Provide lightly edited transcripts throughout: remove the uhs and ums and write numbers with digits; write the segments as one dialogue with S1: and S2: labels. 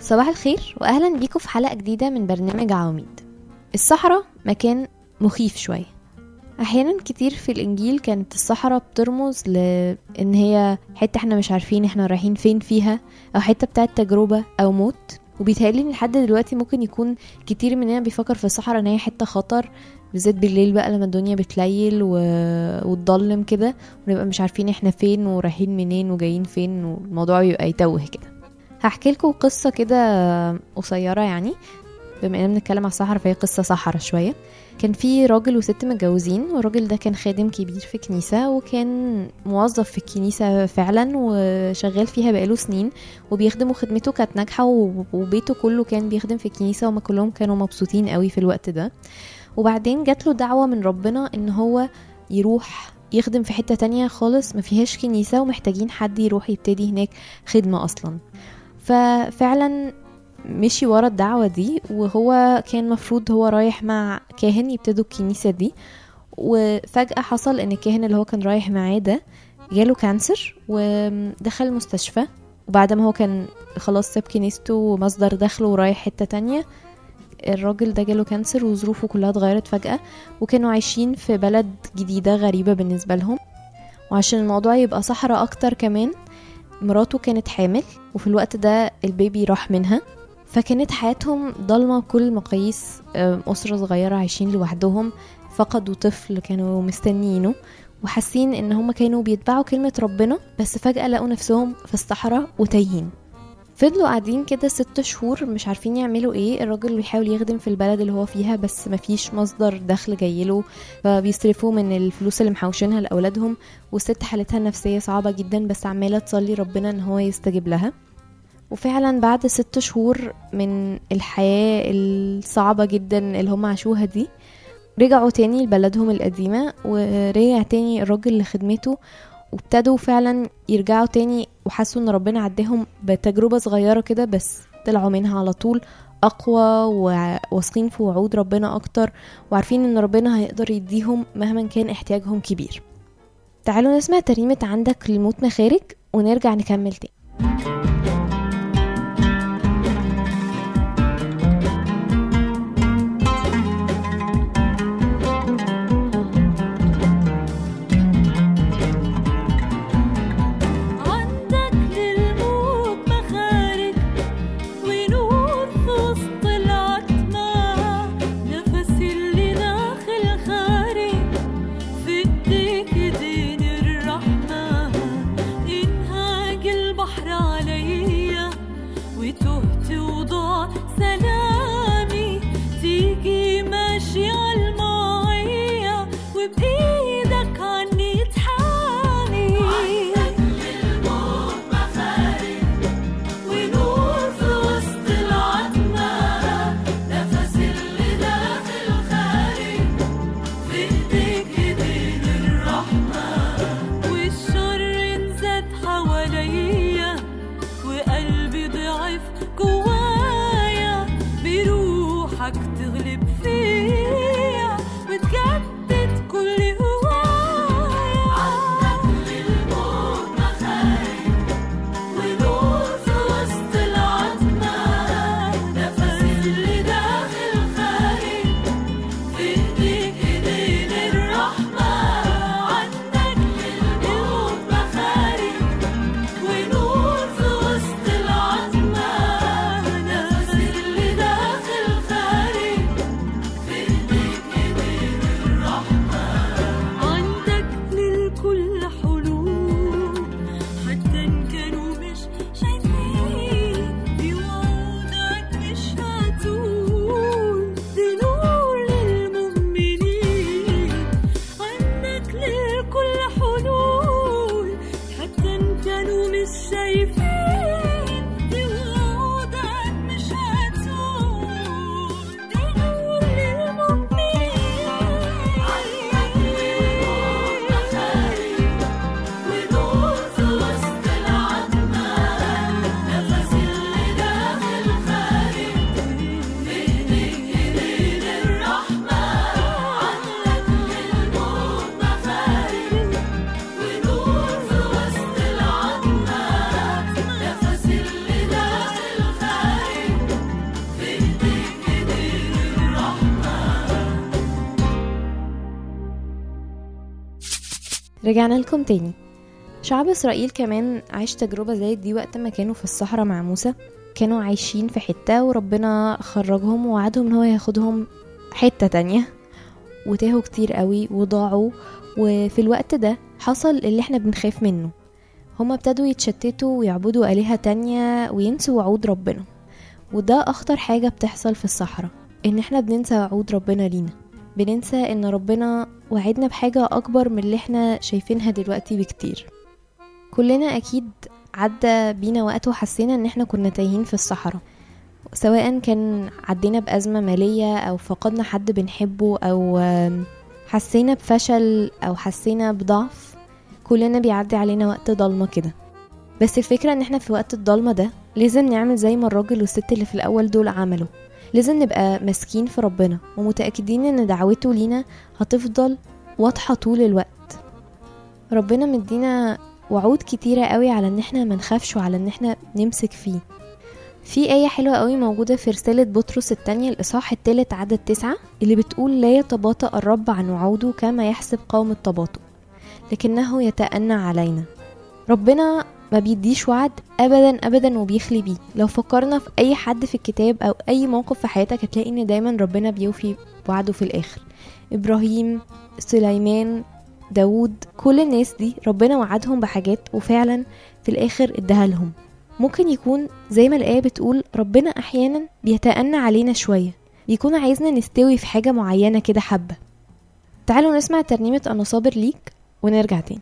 S1: صباح الخير واهلا بيكم في حلقة جديدة من برنامج عواميد. الصحراء مكان مخيف شوية. احيانا كتير في الانجيل كانت الصحراء بترمز لان هي حتة احنا مش عارفين احنا رايحين فين فيها، او حتة بتاعت تجربة او موت. وبيتهيألي ان لحد دلوقتي ممكن يكون كتير مننا بيفكر في الصحراء ان هي حتة خطر، بالذات بالليل بقى لما الدنيا بتليل وتضلم كده، ونبقى مش عارفين احنا فين ورايحين منين وجايين فين، والموضوع بيبقى يتوه كده. هحكي لكم قصة كده قصيرة، يعني بما اننا بنتكلم على الصحراء فهي قصة صحراء شوية. كان في راجل وست متجوزين، والراجل ده كان خادم كبير في كنيسة، وكان موظف في الكنيسة فعلا وشغال فيها بقاله سنين، وبيخدم وخدمته كانت ناجحة، وبيته كله كان بيخدم في الكنيسة، وما كلهم كانوا مبسوطين قوي في الوقت ده. وبعدين جات له دعوة من ربنا ان هو يروح يخدم في حتة تانية خالص ما فيهاش كنيسة، ومحتاجين حد يروح يبتدي هناك خدمة اصلا. ففعلا مشي ورا الدعوة دي، وهو كان مفروض هو رايح مع كاهن يبتدوا الكنيسة دي. وفجأة حصل ان الكاهن اللي هو كان رايح معاه ده جاله كانسر ودخل المستشفى. وبعد ما هو كان خلاص ساب كنيسته ومصدر دخله ورايح حتة تانية، الراجل ده جاله كانسر وظروفه كلها اتغيرت فجأة، وكانوا عايشين في بلد جديدة غريبة بالنسبة لهم. وعشان الموضوع يبقى صحراء اكتر كمان، مراته كانت حامل، وفي الوقت ده البيبي راح منها. فكانت حياتهم ضلمة بكل المقاييس، أسرة صغيرة عايشين لوحدهم، فقدوا طفل كانوا مستنينه، وحاسين ان هم كانوا بيتبعوا كلمة ربنا، بس فجأة لقوا نفسهم في الصحراء وتايهين. فضلوا قاعدين كده 6 شهور مش عارفين يعملوا ايه. الراجل بيحاول يخدم في البلد اللي هو فيها، بس مفيش مصدر دخل جايله، فبيصرفوا من الفلوس اللي محوشينها لأولادهم. والست حالتها النفسية صعبة جدا، بس عمالة تصلي ربنا ان هو يستجيب لها. وفعلا بعد 6 شهور من الحياة الصعبة جدا اللي هم عاشوها دي، رجعوا تاني لبلدهم القديمة، ورجع تاني الراجل لخدمته، وابتدوا فعلا يرجعوا تاني، وحسوا ان ربنا عدهم بتجربة صغيرة كده، بس طلعوا منها على طول اقوى وواثقين في وعود ربنا اكتر، وعارفين ان ربنا هيقدر يديهم مهما كان احتياجهم كبير. تعالوا نسمع ترنيمة عندك للموت مخارج ونرجع نكمل تاني.
S2: تغلب فيا وتجدد كل
S1: رجعنا لكم تاني. شعب إسرائيل كمان عايش تجربة زي دي وقت ما كانوا في الصحراء مع موسى. كانوا عايشين في حتة وربنا خرجهم ووعدهم ان هو ياخدهم حتة تانية، وتاهوا كتير قوي وضاعوا. وفي الوقت ده حصل اللي احنا بنخاف منه، هما ابتدوا يتشتتوا ويعبدوا آلهة تانية وينسوا وعود ربنا. وده أخطر حاجة بتحصل في الصحراء، ان احنا بننسى وعود ربنا لينا، بننسى ان ربنا وعدنا بحاجة أكبر من اللي احنا شايفينها دلوقتي بكتير. كلنا أكيد عدى بينا وقت وحسينا ان احنا كنا تايهين في الصحراء، سواء كان عدينا بأزمة مالية أو فقدنا حد بنحبه أو حسينا بفشل أو حسينا بضعف. كلنا بيعدي علينا وقت ضلمة كده. بس الفكرة ان احنا في وقت الضلمة ده لازم نعمل زي ما الراجل والست اللي في الأول دول عملوا. لازم نبقى ماسكين في ربنا ومتأكدين ان دعوته لينا هتفضل واضحة طول الوقت. ربنا مدينا وعود كتيرة قوي على ان احنا منخافش وعلى ان احنا نمسك فيه. في آية حلوة قوي موجودة في رسالة بطرس الثانية الإصحاح 3 عدد 9 اللي بتقول: لا يتباطأ الرب عن وعوده كما يحسب قوم التباطؤ، لكنه يتأنى علينا. ربنا ما بيديش وعد أبدا أبدا وبيخلي بيه. لو فكرنا في أي حد في الكتاب أو أي موقف في حياتك هتلاقي إن دايما ربنا بيوفي وعده في الآخر. إبراهيم، سليمان، داود، كل الناس دي ربنا وعدهم بحاجات وفعلا في الآخر ادها لهم. ممكن يكون زي ما الآية بتقول ربنا أحيانا بيتأنى علينا شوية، بيكون عايزنا نستوي في حاجة معينة كده حبة. تعالوا نسمع ترنيمة أنا صابر ليك ونرجع تاني.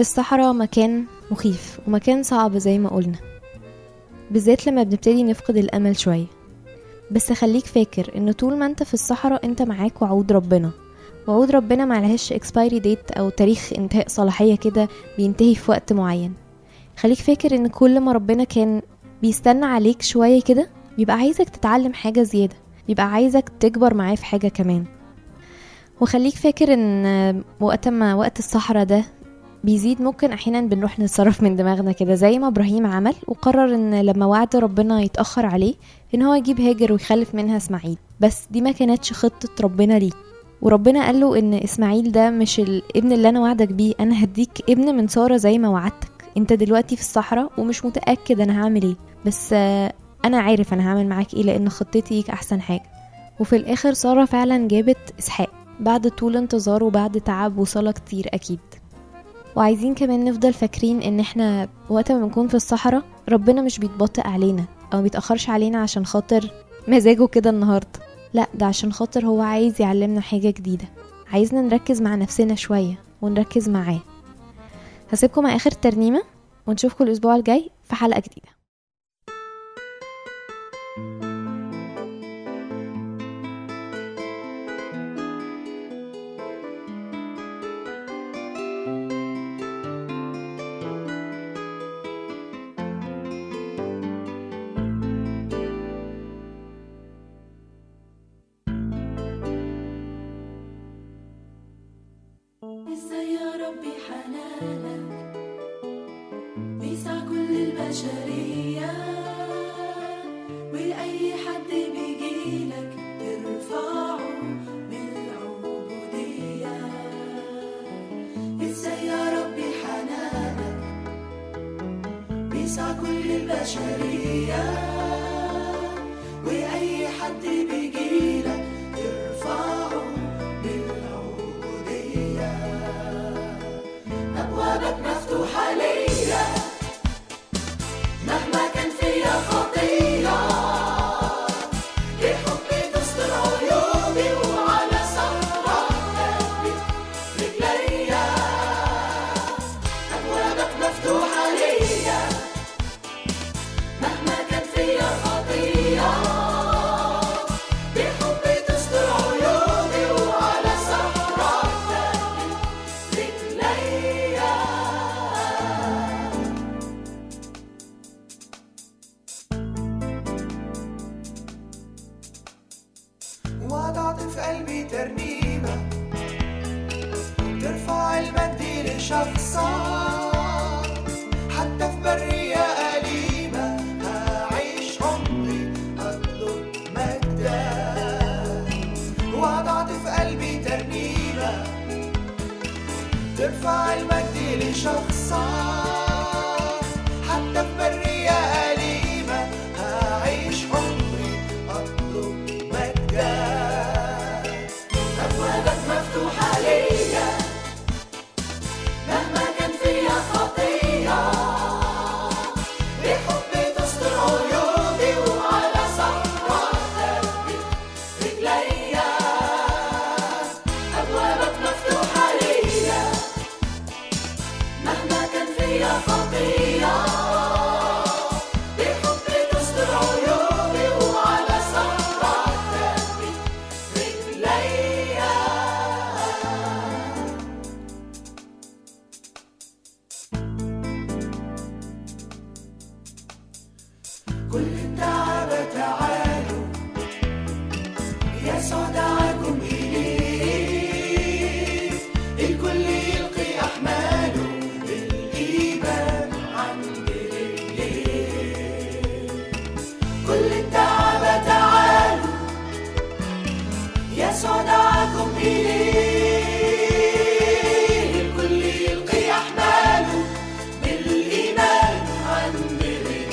S1: الصحراء مكان مخيف ومكان صعب زي ما قلنا، بالذات لما بنبتدي نفقد الأمل شوية. بس خليك فاكر ان طول ما انت في الصحراء انت معاك وعود ربنا، وعود ربنا معلهاش expiry date او تاريخ انتهاء صلاحية كده بينتهي في وقت معين. خليك فاكر ان كل ما ربنا كان بيستنى عليك شوية كده بيبقى عايزك تتعلم حاجة زيادة، بيبقى عايزك تكبر معاه في حاجة كمان. وخليك فاكر ان وقت الصحراء ده بيزيد، ممكن احيانا بنروح نتصرف من دماغنا كده زي ما ابراهيم عمل وقرر ان لما وعد ربنا يتأخر عليه ان هو يجيب هاجر ويخلف منها اسماعيل، بس دي ما كانتش خطة ربنا ليه. وربنا قال له ان اسماعيل ده مش الابن اللي انا وعدك بيه، انا هديك ابن من سارة زي ما وعدتك. انت دلوقتي في الصحراء ومش متأكد انا هعمل ايه، بس انا عارف انا هعمل معاك ايه لان خطتي ليك احسن حاجة. وفي الاخر سارة فعلا جابت اسحاق بعد طول انتظار وبعد تعب وصلاة كتير اكيد. وعايزين كمان نفضل فاكرين ان احنا وقت ما بنكون في الصحراء ربنا مش بيتبطئ علينا او بيتأخرش علينا عشان خاطر مزاجه كده النهاردة، لا ده عشان خاطر هو عايز يعلمنا حاجة جديدة، عايزنا نركز مع نفسنا شوية ونركز معاه. هسيبكم مع اخر ترنيمة ونشوفكم الاسبوع الجاي في حلقة جديدة.
S2: ازاي يا ربي حنانك بيسع كل البشرية، وأي حد بيجيلك ترفعه بالعبودية. ازاي يا ربي حنانك بيسع كل البشرية، وأي حد بيجيلك ترفعه بالعبودية. أبوابك مفتوحة ليا مهما كان فيا خطية، بحبي تستر عيوبي وعلى صخرة ثبت رجليا. أبوابك مفتوحة ليا مهما كان فيا خطية، بحبي تستر عيوبي وعلى صخرة ثبت رجليا.
S3: وضعت في قلبي ترنيمة ترفع المجد لشخصك، حتى في برية أليمة هعيش عمري أطلب مجدك. وضعت في قلبي ترنيمة ترفع المجد لشخصك، حتى في برية أليمة هعيش عمري أطلب مجدك.
S2: أبوابك مفتوحة ليا مهما كان فيا خطية، بحبي تستر عيوبي وعلى صخرة ثبت رجليا. أبوابك مفتوحة ليا مهما كان فيا خطية، بحبي تستر عيوبي وعلى صخرة ثبت رجليا.
S3: كل التعب تعالوا يسوع دعاكم إليه، الكل يلقي أحماله بالإيمان عند رجليه. كل التعب تعالوا يسوع دعاكم إليه، الكل يلقي أحماله بالإيمان عند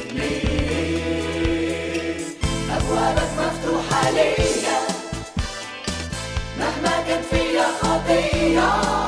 S3: رجليه. أبوابك مفتوحة ليا مهما كان فيا خطية،